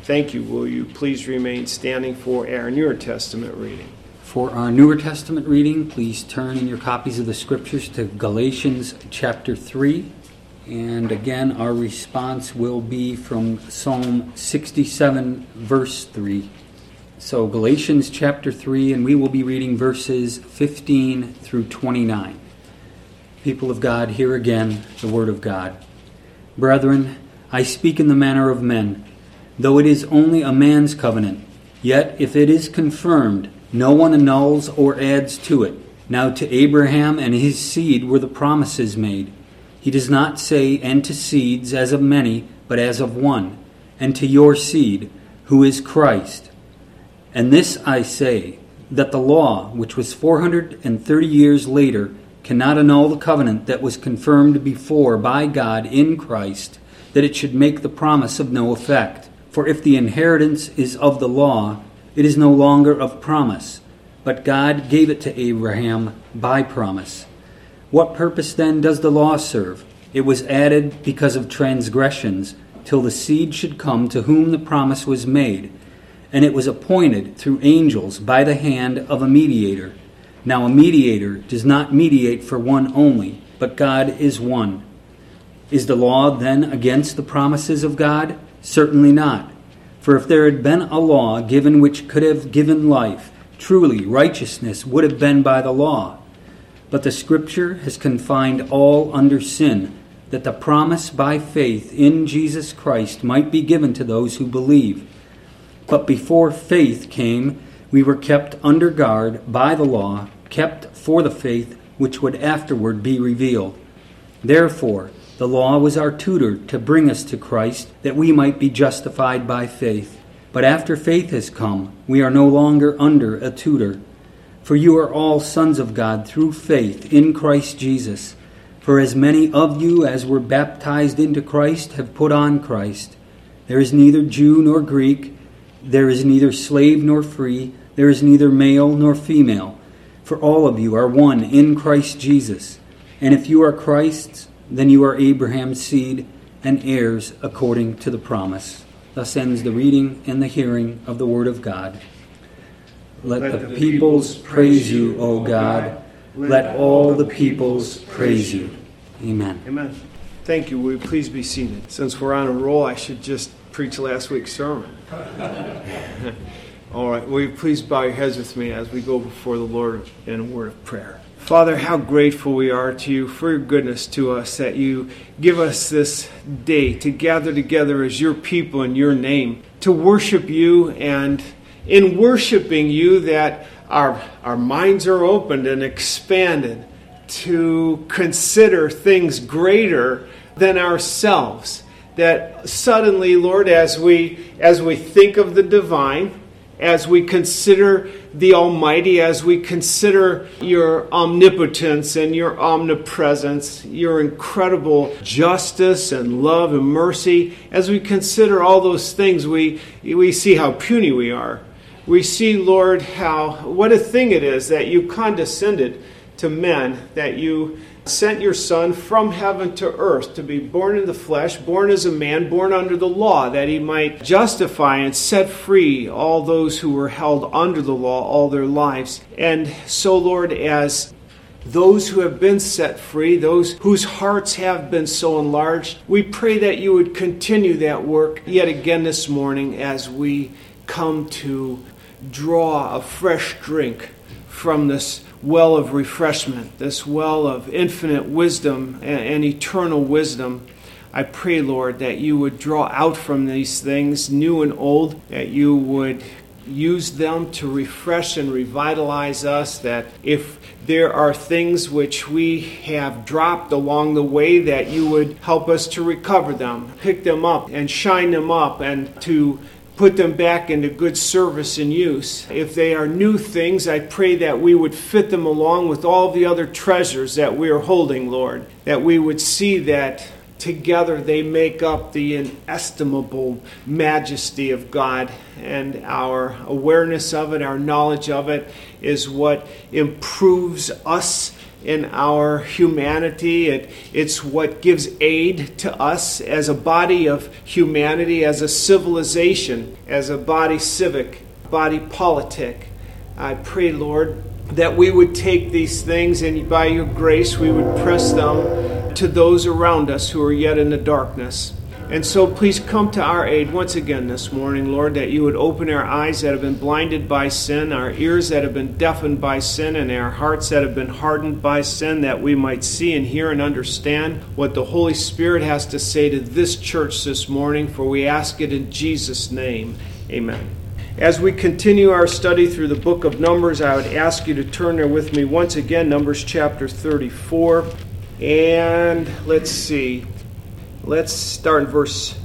Thank you. Will you please remain standing for our Newer Testament reading? For our Newer Testament reading, please turn in your copies of the Scriptures to Galatians chapter 3. And again, our response will be from Psalm 67, verse 3. So Galatians chapter 3, and we will be reading verses 15 through 29. People of God, hear again the word of God. Brethren, I speak in the manner of men, though it is only a man's covenant. Yet if it is confirmed, no one annuls or adds to it. Now to Abraham and his seed were the promises made. He does not say, and to seeds as of many, but as of one, and to your seed, who is Christ. And this I say, that the law, which was 430 years later, cannot annul the covenant that was confirmed before by God in Christ, that it should make the promise of no effect. For if the inheritance is of the law, it is no longer of promise, but God gave it to Abraham by promise. What purpose then does the law serve? It was added because of transgressions, till the seed should come to whom the promise was made. And it was appointed through angels by the hand of a mediator. Now a mediator does not mediate for one only, but God is one. Is the law then against the promises of God? Certainly not. For if there had been a law given which could have given life, truly righteousness would have been by the law. But the Scripture has confined all under sin, that the promise by faith in Jesus Christ might be given to those who believe. But before faith came, we were kept under guard by the law, kept for the faith which would afterward be revealed. Therefore, the law was our tutor to bring us to Christ, that we might be justified by faith. But after faith has come, we are no longer under a tutor. For you are all sons of God through faith in Christ Jesus. For as many of you as were baptized into Christ have put on Christ. There is neither Jew nor Greek, there is neither slave nor free, there is neither male nor female. For all of you are one in Christ Jesus. And if you are Christ's, then you are Abraham's seed and heirs according to the promise. Thus ends the reading and the hearing of the word of God. Let the peoples praise you, O God. Let all the peoples praise you. Amen. Amen. Thank you. Will you please be seated? Since we're on a roll, I should just preach last week's sermon. All right. Will you please bow your heads with me as we go before the Lord in a word of prayer? Father, how grateful we are to you for your goodness to us, that you give us this day to gather together as your people in your name, to worship you, and in worshiping you that our minds are opened and expanded to consider things greater than ourselves. That suddenly, Lord, as we think of the divine, as we consider the Almighty, as we consider your omnipotence and your omnipresence, your incredible justice and love and mercy, as we consider all those things, we see how puny we are. We see, Lord, what a thing it is that you condescended to men, that you sent your Son from heaven to earth to be born in the flesh, born as a man, born under the law, that he might justify and set free all those who were held under the law all their lives. And so, Lord, as those who have been set free, those whose hearts have been so enlarged, we pray that you would continue that work yet again this morning as we come to draw a fresh drink from this well of refreshment, this well of infinite wisdom and eternal wisdom. I pray, Lord, that you would draw out from these things, new and old, that you would use them to refresh and revitalize us, that if there are things which we have dropped along the way, that you would help us to recover them, pick them up and shine them up, and to put them back into good service and use. If they are new things, I pray that we would fit them along with all the other treasures that we are holding, Lord. That we would see that together they make up the inestimable majesty of God, and our awareness of it, our knowledge of it, is what improves us in our humanity. It's what gives aid to us as a body of humanity, as a civilization, as a body civic, body politic. I pray, Lord, that we would take these things and by your grace we would press them to those around us who are yet in the darkness. And so please come to our aid once again this morning, Lord, that you would open our eyes that have been blinded by sin, our ears that have been deafened by sin, and our hearts that have been hardened by sin, that we might see and hear and understand what the Holy Spirit has to say to this church this morning, for we ask it in Jesus' name. Amen. As we continue our study through the book of Numbers, I would ask you to turn there with me once again, Numbers chapter 34. And let's see. Let's start in verse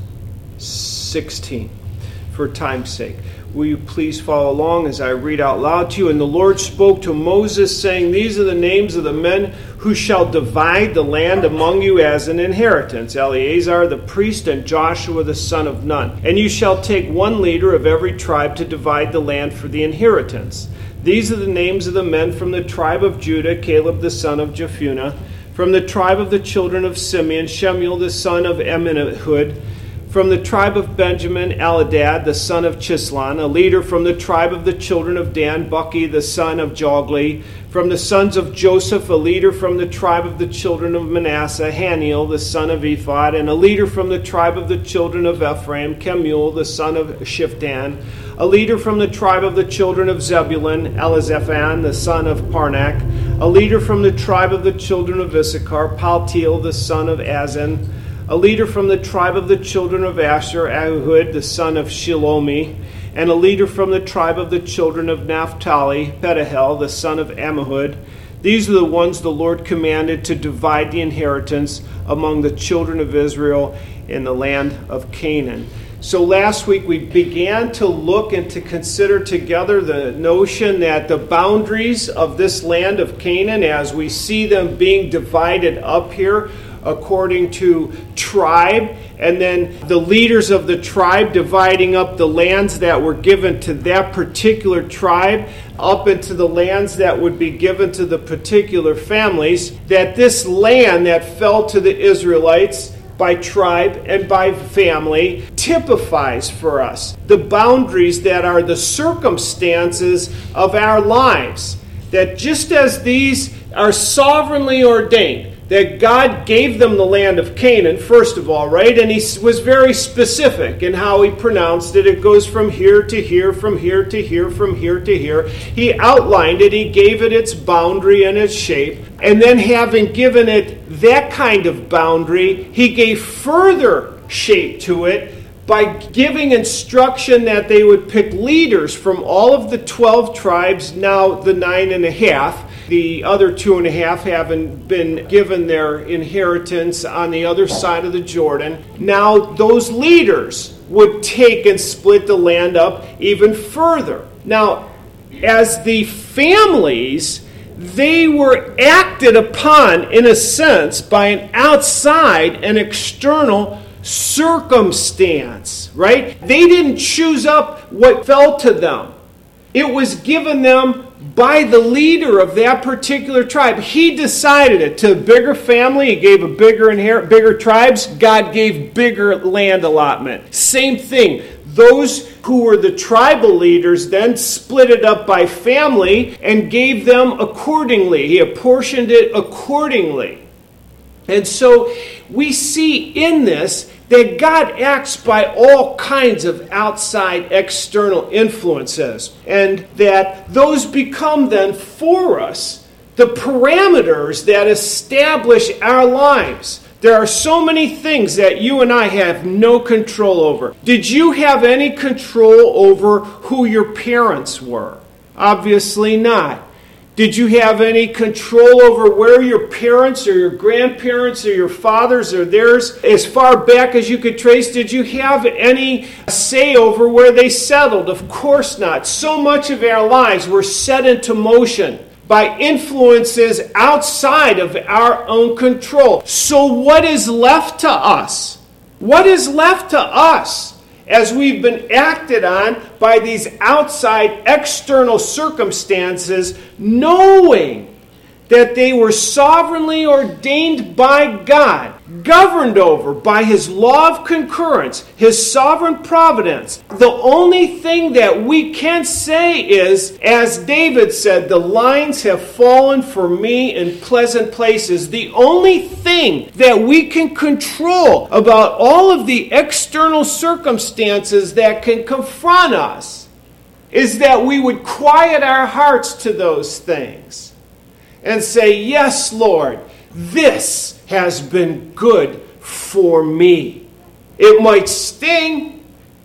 16 for time's sake. Will you please follow along as I read out loud to you? And the Lord spoke to Moses, saying, These are the names of the men who shall divide the land among you as an inheritance, Eleazar the priest and Joshua the son of Nun. And you shall take one leader of every tribe to divide the land for the inheritance. These are the names of the men from the tribe of Judah, Caleb the son of Jephunneh. From the tribe of the children of Simeon, Shemuel the son of Amminahud. From the tribe of Benjamin, Eladad the son of Chislon. A leader from the tribe of the children of Dan, Buki the son of Jogli. From the sons of Joseph, a leader from the tribe of the children of Manasseh, Haniel the son of Ephod. And a leader from the tribe of the children of Ephraim, Kemuel the son of Shiftan. A leader from the tribe of the children of Zebulun, Elizaphan the son of Parnak. A leader from the tribe of the children of Issachar, Paltiel the son of Azan. A leader from the tribe of the children of Asher, Ahud the son of Shilomi. And a leader from the tribe of the children of Naphtali, Pedahel the son of Ammihud. These are the ones the Lord commanded to divide the inheritance among the children of Israel in the land of Canaan. So last week we began to look and to consider together the notion that the boundaries of this land of Canaan, as we see them being divided up here according to tribe, and then the leaders of the tribe dividing up the lands that were given to that particular tribe up into the lands that would be given to the particular families, that this land that fell to the Israelites by tribe and by family typifies for us the boundaries that are the circumstances of our lives. That just as these are sovereignly ordained, that God gave them the land of Canaan, first of all, right? And he was very specific in how he pronounced it. It goes from here to here, from here to here, from here to here. He outlined it. He gave it its boundary and its shape. And then having given it that kind of boundary, he gave further shape to it by giving instruction that they would pick leaders from all of the 12 tribes, now the 9.5. The other 2.5 having been given their inheritance on the other side of the Jordan. Now those leaders would take and split the land up even further. Now, as the families, they were acted upon, in a sense, by an outside and external circumstance, right? They didn't choose up what fell to them. It was given them by the leader of that particular tribe. He decided it. To a bigger family, he gave a bigger tribes. God gave bigger land allotment. Same thing. Those who were the tribal leaders then split it up by family and gave them accordingly. He apportioned it accordingly. And so we see in this that God acts by all kinds of outside external influences, and that those become then for us the parameters that establish our lives. There are so many things that you and I have no control over. Did you have any control over who your parents were? Obviously not. Did you have any control over where your parents or your grandparents or your fathers or theirs, as far back as you could trace, did you have any say over where they settled? Of course not. So much of our lives were set into motion by influences outside of our own control. So what is left to us? What is left to us as we've been acted on by these outside external circumstances, knowing that they were sovereignly ordained by God, governed over by His law of concurrence, His sovereign providence. The only thing that we can say is, as David said, the lines have fallen for me in pleasant places. The only thing that we can control about all of the external circumstances that can confront us is that we would quiet our hearts to those things and say, yes, Lord, this has been good for me. It might sting.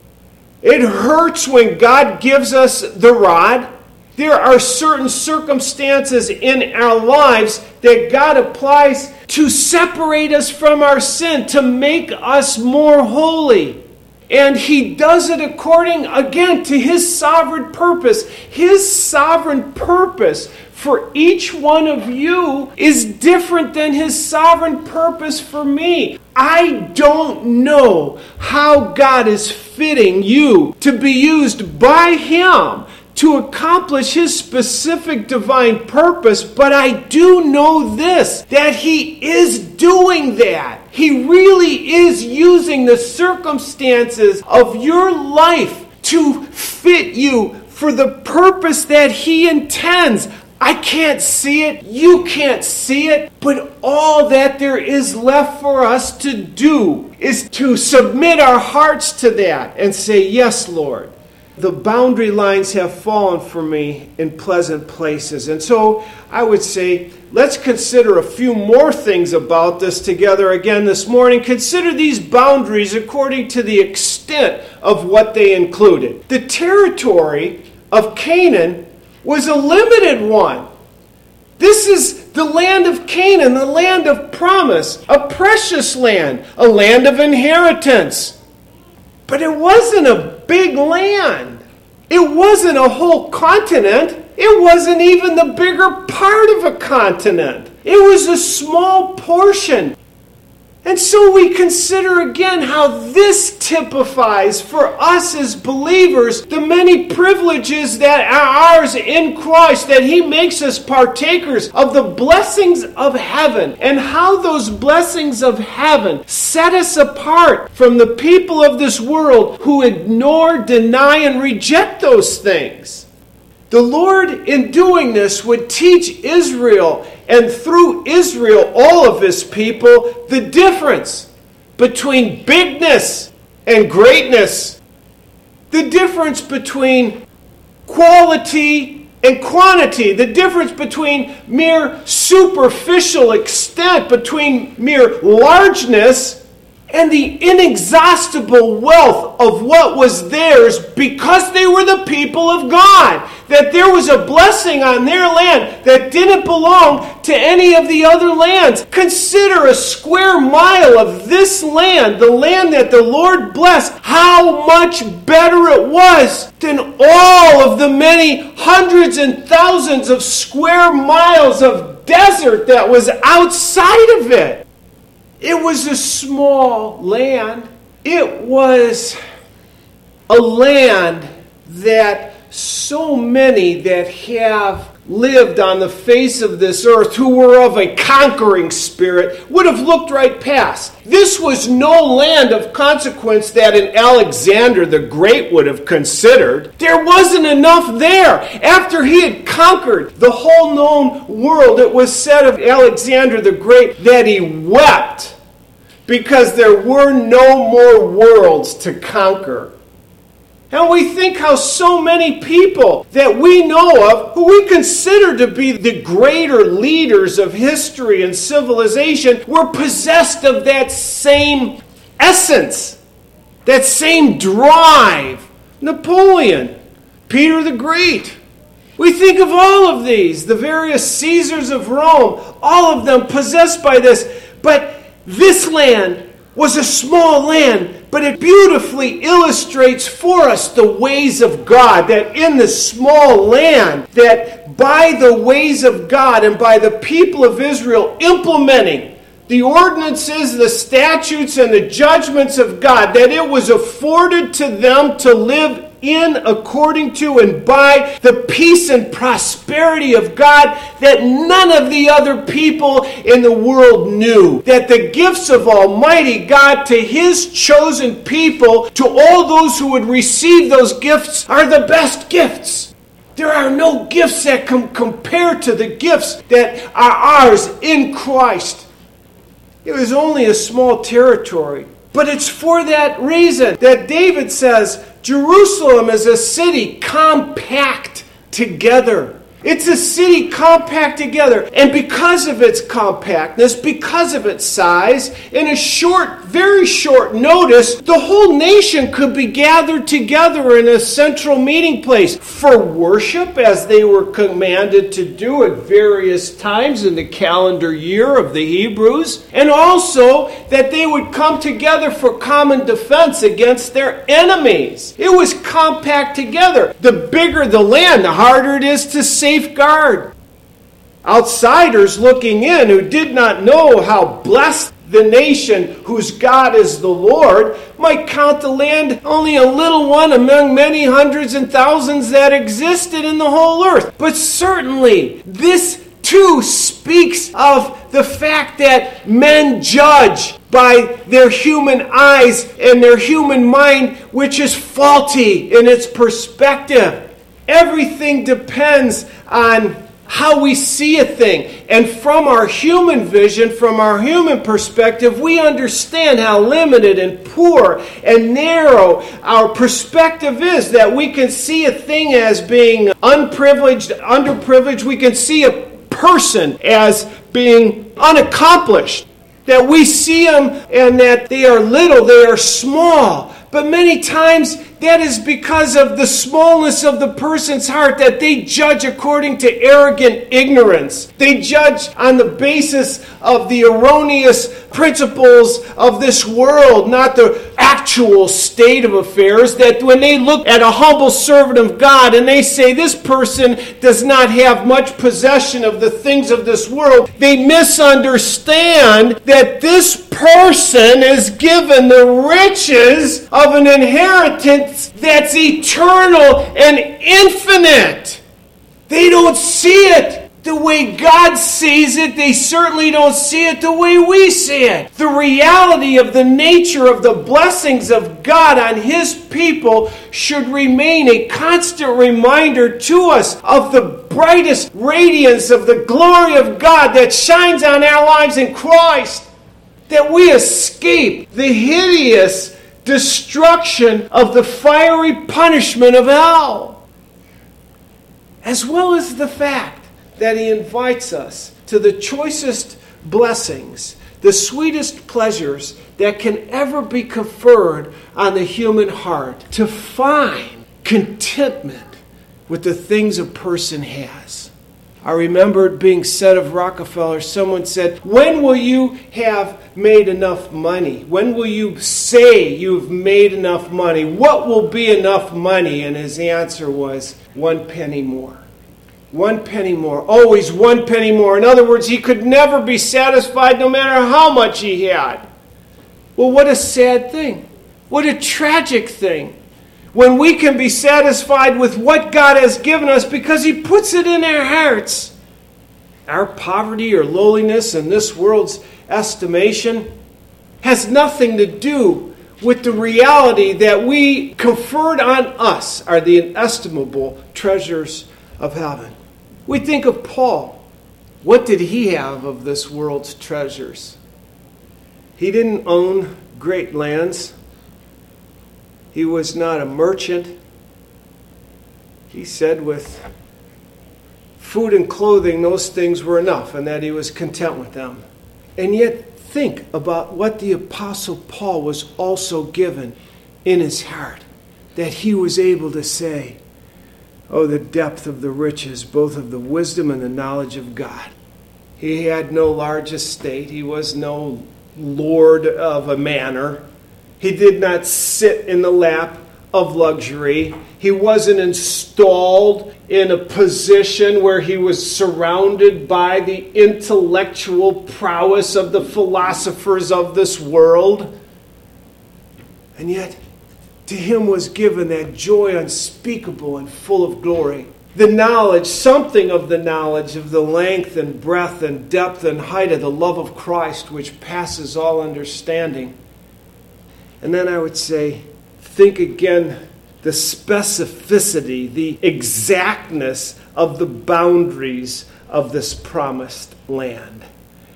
It hurts when God gives us the rod. There are certain circumstances in our lives that God applies to separate us from our sin, to make us more holy. And He does it according, again, to His sovereign purpose. His sovereign purpose for each one of you is different than His sovereign purpose for me. I don't know how God is fitting you to be used by Him to accomplish His specific divine purpose, but I do know this, that He is doing that. He really is using the circumstances of your life to fit you for the purpose that He intends. I can't see it, you can't see it, but all that there is left for us to do is to submit our hearts to that and say, yes, Lord. The boundary lines have fallen for me in pleasant places. And so I would say, let's consider a few more things about this together again this morning. Consider these boundaries according to the extent of what they included. The territory of Canaan was a limited one. This is the land of Canaan, the land of promise, a precious land, a land of inheritance. But it wasn't a big land. It wasn't a whole continent. It wasn't even the bigger part of a continent. It was a small portion. And so we consider again how this typifies for us as believers the many privileges that are ours in Christ, that He makes us partakers of the blessings of heaven, and how those blessings of heaven set us apart from the people of this world who ignore, deny, and reject those things. The Lord, in doing this, would teach Israel, and through Israel, all of His people, the difference between bigness and greatness. The difference between quality and quantity. The difference between mere superficial extent, between mere largeness, and the inexhaustible wealth of what was theirs because they were the people of God. That there was a blessing on their land that didn't belong to any of the other lands. Consider a square mile of this land, the land that the Lord blessed, how much better it was than all of the many hundreds and thousands of square miles of desert that was outside of it. It was a small land. It was a land that so many that have lived on the face of this earth who were of a conquering spirit would have looked right past. This was no land of consequence that an Alexander the Great would have considered. There wasn't enough there. After he had conquered the whole known world, it was said of Alexander the Great that he wept because there were no more worlds to conquer. And we think how so many people that we know of, who we consider to be the greater leaders of history and civilization, were possessed of that same essence, that same drive. Napoleon, Peter the Great. We think of all of these, the various Caesars of Rome, all of them possessed by this. But this land was a small land, but it beautifully illustrates for us the ways of God, that in this small land, that by the ways of God and by the people of Israel implementing the ordinances, the statutes, and the judgments of God, that it was afforded to them to live in, according to, and by the peace and prosperity of God that none of the other people in the world knew. That the gifts of Almighty God to His chosen people, to all those who would receive those gifts, are the best gifts. There are no gifts that can compare to the gifts that are ours in Christ. It was only a small territory. But it's for that reason that David says, Jerusalem is a city compact together. It's a city compact together. And because of its compactness, because of its size, in a short, very short notice, the whole nation could be gathered together in a central meeting place for worship, as they were commanded to do at various times in the calendar year of the Hebrews, and also that they would come together for common defense against their enemies. It was compact together. The bigger the land, the harder it is to safeguard. Outsiders looking in who did not know how blessed the nation whose God is the Lord might count the land only a little one among many hundreds and thousands that existed in the whole earth. But certainly this too speaks of the fact that men judge by their human eyes and their human mind, which is faulty in its perspective. Everything depends on how we see a thing. And from our human vision, from our human perspective, we understand how limited and poor and narrow our perspective is, that we can see a thing as being unprivileged, underprivileged. We can see a person as being unaccomplished. That we see them and that they are little, they are small. But many times that is because of the smallness of the person's heart, that they judge according to arrogant ignorance. They judge on the basis of the erroneous principles of this world, not the actual state of affairs. That when they look at a humble servant of God and they say this person does not have much possession of the things of this world, they misunderstand that this person is given the riches of an inheritance that's eternal and infinite. They don't see it the way God sees it. They certainly don't see it the way we see it. The reality of the nature of the blessings of God on His people should remain a constant reminder to us of the brightest radiance of the glory of God that shines on our lives in Christ. That we escape the hideous destruction of the fiery punishment of hell, as well as the fact that He invites us to the choicest blessings, the sweetest pleasures that can ever be conferred on the human heart, to find contentment with the things a person has. I remember it being said of Rockefeller, someone said, "When will you have made enough money? When will you say you've made enough money? What will be enough money?" And his answer was, 1 penny more. 1 penny more. Always 1 penny more. In other words, he could never be satisfied no matter how much he had. Well, what a sad thing. What a tragic thing. When we can be satisfied with what God has given us because He puts it in our hearts. Our poverty or lowliness in this world's estimation has nothing to do with the reality that we conferred on us are the inestimable treasures of heaven. We think of Paul. What did he have of this world's treasures? He didn't own great lands. He was not a merchant. He said with food and clothing, those things were enough, and that he was content with them. And yet, think about what the Apostle Paul was also given in his heart, that he was able to say, "Oh, the depth of the riches, both of the wisdom and the knowledge of God." He had no large estate. He was no lord of a manor. He did not sit in the lap of luxury. He wasn't installed in a position where he was surrounded by the intellectual prowess of the philosophers of this world. And yet, To him was given that joy unspeakable and full of glory. The knowledge, something of the knowledge of the length and breadth and depth and height of the love of Christ, which passes all understanding. And then I would say, think again, the specificity, the exactness of the boundaries of this promised land.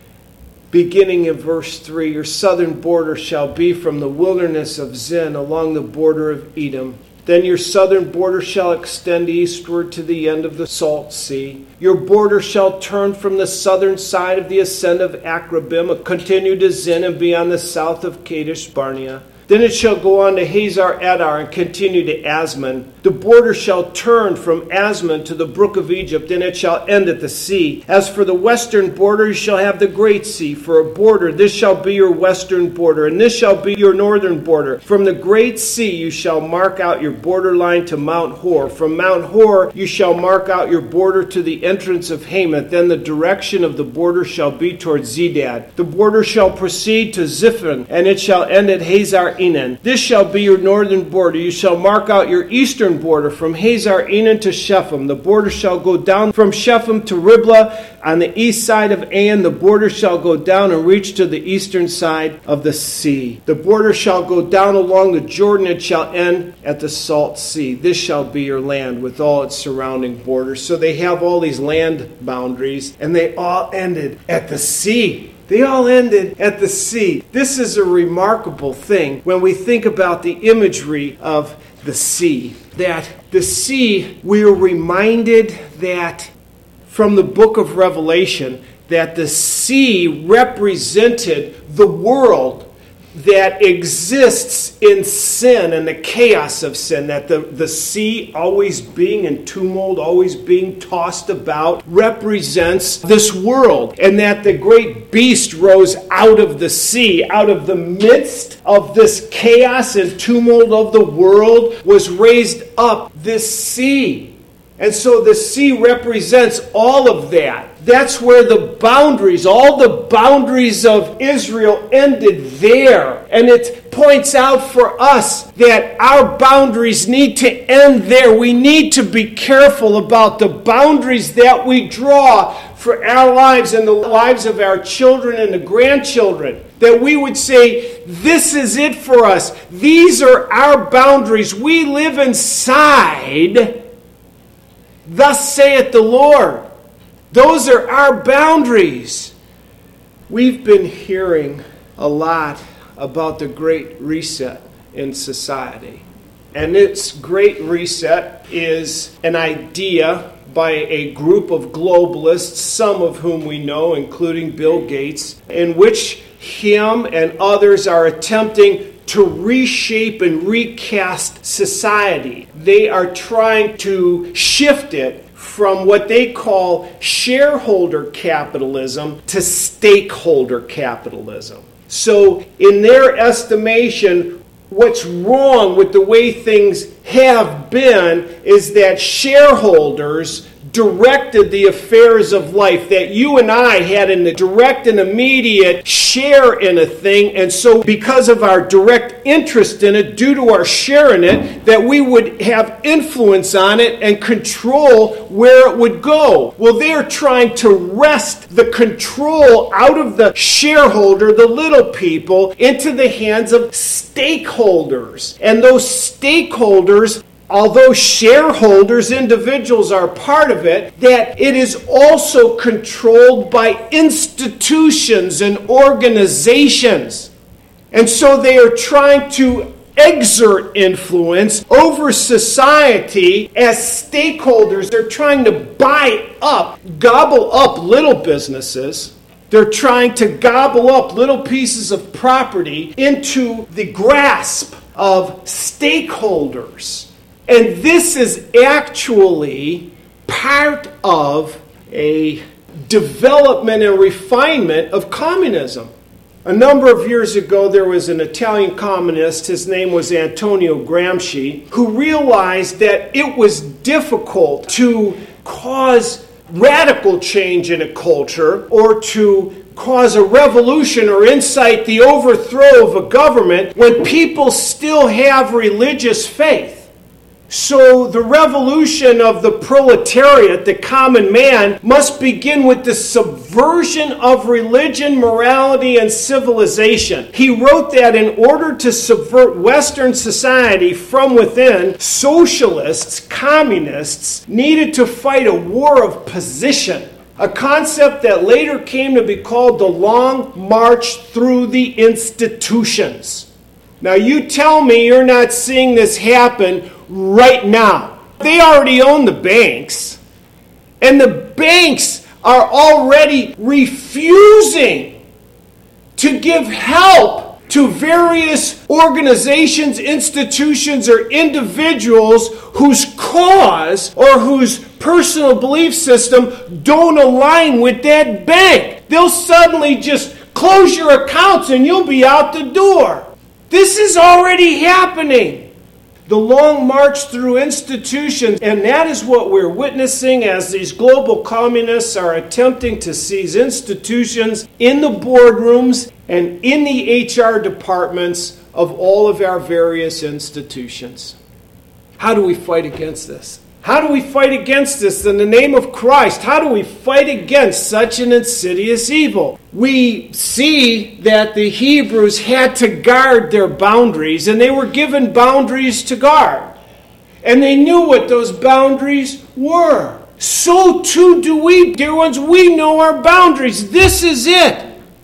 Beginning in verse 3, your southern border shall be from the wilderness of Zin along the border of Edom. Then your southern border shall extend eastward to the end of the Salt Sea. Your border shall turn from the southern side of the ascent of Akrabim, continue to Zin, and be on the south of Kadesh Barnea. Then it shall go on to Hazar Adar and continue to Asmon. The border shall turn from Asmon to the brook of Egypt, and it shall end at the sea. As for the western border, you shall have the great sea for a border. This shall be your western border, and this shall be your northern border. From the great sea you shall mark out your borderline to Mount Hor. From Mount Hor you shall mark out your border to the entrance of Hamath. Then the direction of the border shall be toward Zedad. The border shall proceed to Ziphon, and it shall end at Hazar Enan. This shall be your northern border. You shall mark out your eastern border from Hazar Enan to Shephem. The border shall go down from Shephem to Riblah on the east side of Ain. The border shall go down and reach to the eastern side of the sea. The border shall go down along the Jordan. It shall end at the Salt Sea. This shall be your land with all its surrounding borders. So they have all these land boundaries, and they all ended at the sea. They all ended at the sea. This is a remarkable thing when we think about the imagery of the sea. That the sea, we are reminded that from the book of Revelation, that the sea represented the world that exists in sin and the chaos of sin, that the sea always being in tumult, always being tossed about, represents this world, and that the great beast rose out of the sea, out of the midst of this chaos and tumult of the world, was raised up this sea. And so the sea represents all of that. That's where the boundaries, all the boundaries of Israel ended there. And it points out for us that our boundaries need to end there. We need to be careful about the boundaries that we draw for our lives and the lives of our children and the grandchildren. That we would say, this is it for us. These are our boundaries. We live inside. Thus saith the Lord. Those are our boundaries. We've been hearing a lot about the Great Reset in society. And this Great Reset is an idea by a group of globalists, some of whom we know, including Bill Gates, in which him and others are attempting to reshape and recast society. They are trying to shift it from what they call shareholder capitalism to stakeholder capitalism. So in their estimation, what's wrong with the way things have been is that shareholders directed the affairs of life, that you and I had a direct and immediate share in a thing, and so because of our direct interest in it, due to our share in it, that we would have influence on it and control where it would go. Well, they're trying to wrest the control out of the shareholder, the little people, into the hands of stakeholders. And those stakeholders, although shareholders, individuals are part of it, that it is also controlled by institutions and organizations. And so they are trying to exert influence over society as stakeholders. They're trying to buy up, gobble up little businesses. They're trying to gobble up little pieces of property into the grasp of stakeholders. And this is actually part of a development and refinement of communism. A number of years ago, there was an Italian communist, his name was Antonio Gramsci, who realized that it was difficult to cause radical change in a culture or to cause a revolution or incite the overthrow of a government when people still have religious faith. So the revolution of the proletariat, the common man, must begin with the subversion of religion, morality, and civilization. He wrote that in order to subvert Western society from within, socialists, communists, needed to fight a war of position, a concept that later came to be called the Long March through the institutions. Now you tell me you're not seeing this happen right now. They already own the banks, and the banks are already refusing to give help to various organizations, institutions, or individuals whose cause or whose personal belief system don't align with that bank. They'll suddenly just close your accounts and you'll be out the door. This is already happening. The long march through institutions, and that is what we're witnessing as these global communists are attempting to seize institutions in the boardrooms and in the HR departments of all of our various institutions. How do we fight against this? How do we fight against this in the name of Christ? How do we fight against such an insidious evil? We see that the Hebrews had to guard their boundaries, and they were given boundaries to guard. And they knew what those boundaries were. So too do we, dear ones. We know our boundaries. This is it.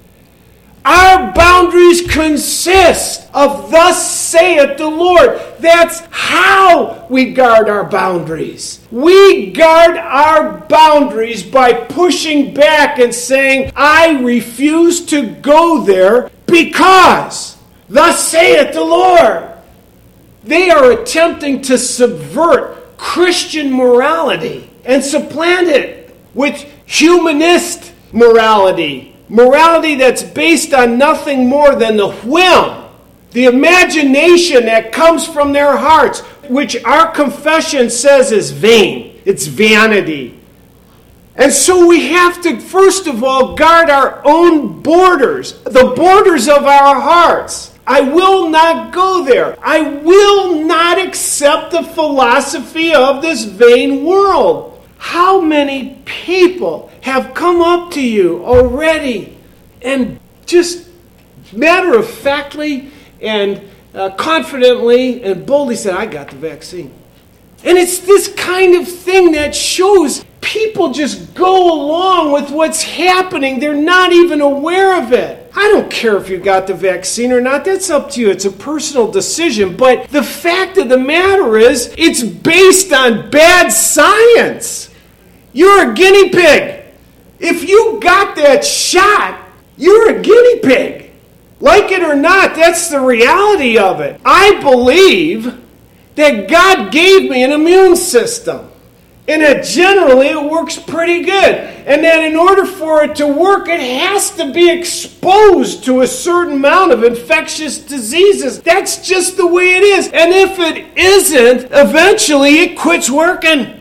Our boundaries consist of thus saith the Lord. That's how we guard our boundaries. We guard our boundaries by pushing back and saying, I refuse to go there because thus saith the Lord. They are attempting to subvert Christian morality and supplant it with humanist morality. Morality that's based on nothing more than the whim, the imagination that comes from their hearts, which our confession says is vain. It's vanity. And so we have to, first of all, guard our own borders, the borders of our hearts. I will not go there. I will not accept the philosophy of this vain world. How many people have come up to you already and just matter-of-factly and confidently and boldly said, I got the vaccine. And it's this kind of thing that shows people just go along with what's happening. They're not even aware of it. I don't care if you got the vaccine or not. That's up to you. It's a personal decision. But the fact of the matter is, it's based on bad science. You're a guinea pig. If you got that shot, you're a guinea pig. Like it or not, that's the reality of it. I believe that God gave me an immune system. And that generally it works pretty good. And that in order for it to work, it has to be exposed to a certain amount of infectious diseases. That's just the way it is. And if it isn't, eventually it quits working.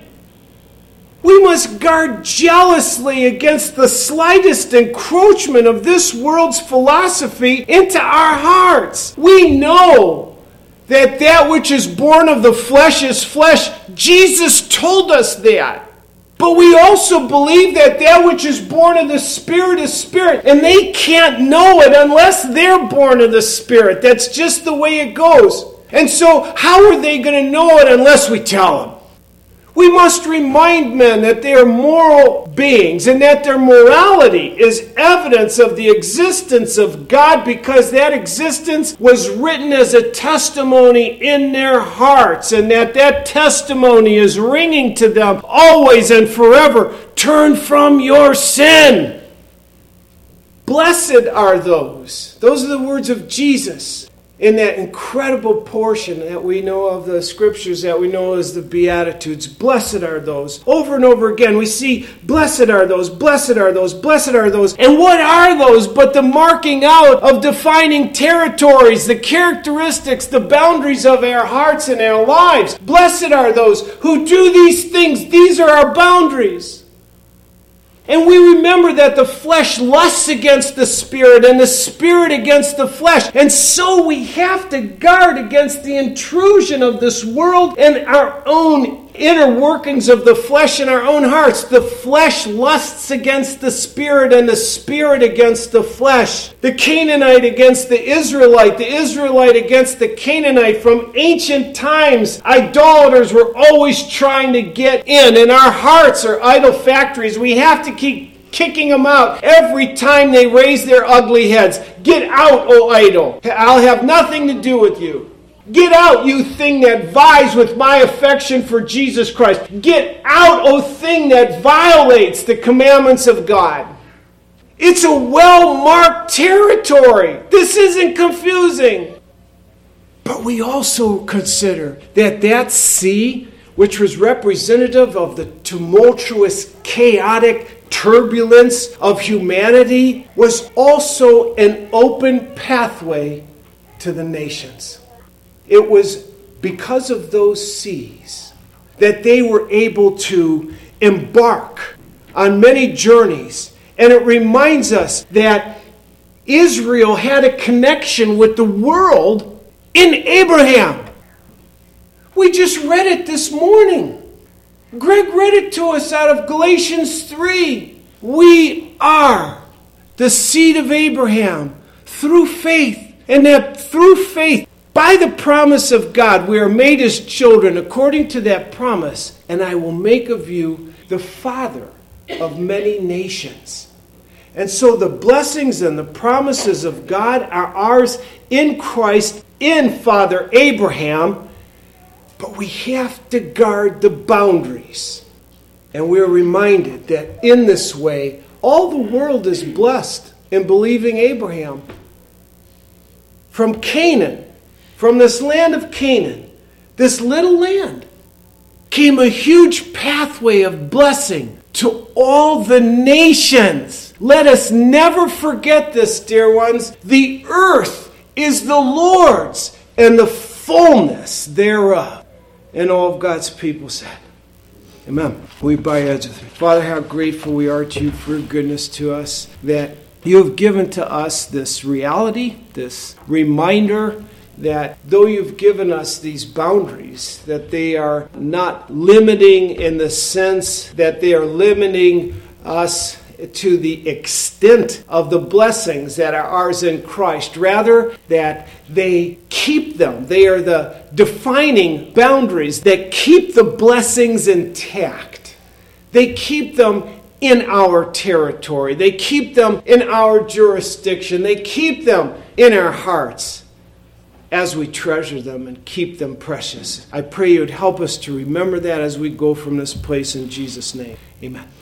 We must guard jealously against the slightest encroachment of this world's philosophy into our hearts. We know that which is born of the flesh is flesh. Jesus told us that. But we also believe that which is born of the Spirit is spirit. And they can't know it unless they're born of the Spirit. That's just the way it goes. And so how are they going to know it unless we tell them? We must remind men that they are moral beings and that their morality is evidence of the existence of God because that existence was written as a testimony in their hearts and that testimony is ringing to them always and forever. Turn from your sin. Blessed are those. Those are the words of Jesus. In that incredible portion that we know of the scriptures that we know as the Beatitudes, blessed are those. Over and over again we see, blessed are those, blessed are those, blessed are those. And what are those but the marking out of defining territories, the characteristics, the boundaries of our hearts and our lives. Blessed are those who do these things. These are our boundaries. And we remember that the flesh lusts against the Spirit and the Spirit against the flesh. And so we have to guard against the intrusion of this world and our own inner workings of the flesh in our own hearts. The flesh lusts against the Spirit and the Spirit against the flesh. The Canaanite against the Israelite against the Canaanite. From ancient times, idolaters were always trying to get in, and our hearts are idol factories. We have to keep kicking them out every time they raise their ugly heads. Get out, O idol. I'll have nothing to do with you. Get out, you thing that vies with my affection for Jesus Christ. Get out, O thing that violates the commandments of God. It's a well-marked territory. This isn't confusing. But we also consider that sea, which was representative of the tumultuous, chaotic turbulence of humanity, was also an open pathway to the nations. It was because of those seas that they were able to embark on many journeys. And it reminds us that Israel had a connection with the world in Abraham. We just read it this morning. Greg read it to us out of Galatians 3. We are the seed of Abraham through faith. And that through faith, by the promise of God, we are made as children according to that promise, and I will make of you the father of many nations. And so the blessings and the promises of God are ours in Christ, in Father Abraham, but we have to guard the boundaries. And we're reminded that in this way, all the world is blessed in believing Abraham. From Canaan, from this land of Canaan, this little land, came a huge pathway of blessing to all the nations. Let us never forget this, dear ones. The earth is the Lord's and the fullness thereof. And all of God's people said, amen. We bow our heads with me. Father, how grateful we are to you for your goodness to us, that you have given to us this reality, this reminder that though you've given us these boundaries, that they are not limiting in the sense that they are limiting us to the extent of the blessings that are ours in Christ. Rather, that they keep them. They are the defining boundaries that keep the blessings intact. They keep them in our territory. They keep them in our jurisdiction. They keep them in our hearts as we treasure them and keep them precious. I pray you'd help us to remember that as we go from this place in Jesus' name. Amen.